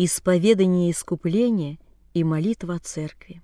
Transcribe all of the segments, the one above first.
Исповедание искупления и молитва о церкви.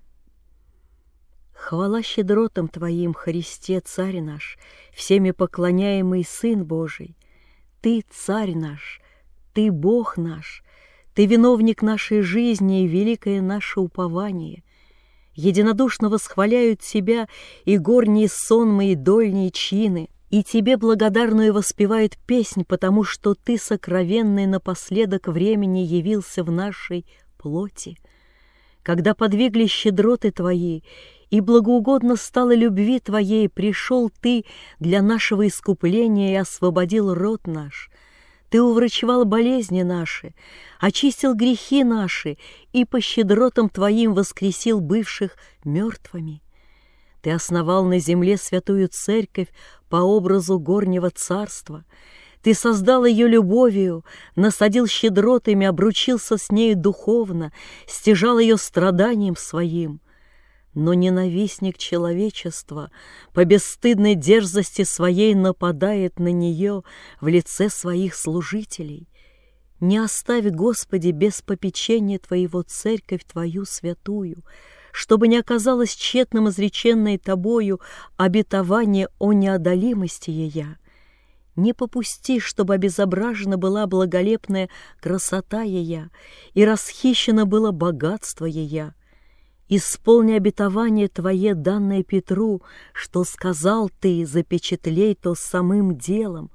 Хвала щедротам Твоим, Христе, Царь наш, всеми поклоняемый Сын Божий. Ты, Царь наш, Ты, Бог наш, Ты виновник нашей жизни и великое наше упование. Единодушно восхваляют Тебя и горние сонмы, и дольние чины, и Тебе благодарную воспевают песнь, потому что Ты, сокровенный, напоследок времени явился в нашей плоти. Когда подвигли щедроты Твои, и благоугодно стало любви Твоей, пришел Ты для нашего искупления и освободил род наш. Ты уврачевал болезни наши, очистил грехи наши и по щедротам Твоим воскресил бывших мертвыми. Ты основал на земле святую церковь по образу горнего царства. Ты создал ее любовью, насадил щедротами, обручился с нею духовно, стяжал ее страданием своим. Но ненавистник человечества по бесстыдной дерзости своей нападает на нее в лице своих служителей. Не оставь, Господи, без попечения Твоего церковь Твою святую, чтобы не оказалось тщетным изреченное Тобою обетование о неодолимости ея. Не попусти, чтобы обезображена была благолепная красота ея и расхищено было богатство ея. Исполни обетование Твое, данное Петру, что сказал Ты, запечатлей то самым делом.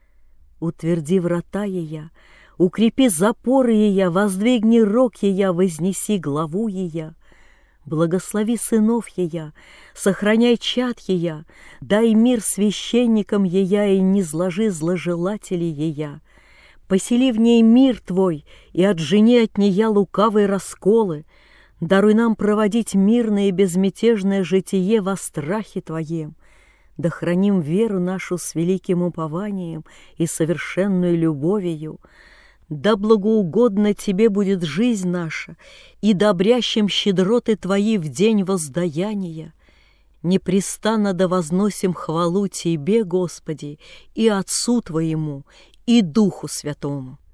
Утверди врата ея, укрепи запоры ея, воздвигни рог ея, вознеси главу ея. Благослови сынов ея, сохраняй чад ея, дай мир священникам ея и не зложи зложелателей ея. Посели в ней мир Твой и отжени от нея лукавые расколы. Даруй нам проводить мирное и безмятежное житие во страхе Твоем. Да храним веру нашу с великим упованием и совершенную любовью. Да благоугодно Тебе будет жизнь наша, и да обрящем щедроты Твои в день воздаяния. Непрестанно да возносим хвалу Тебе, Господи, и Отцу Твоему, и Духу Святому.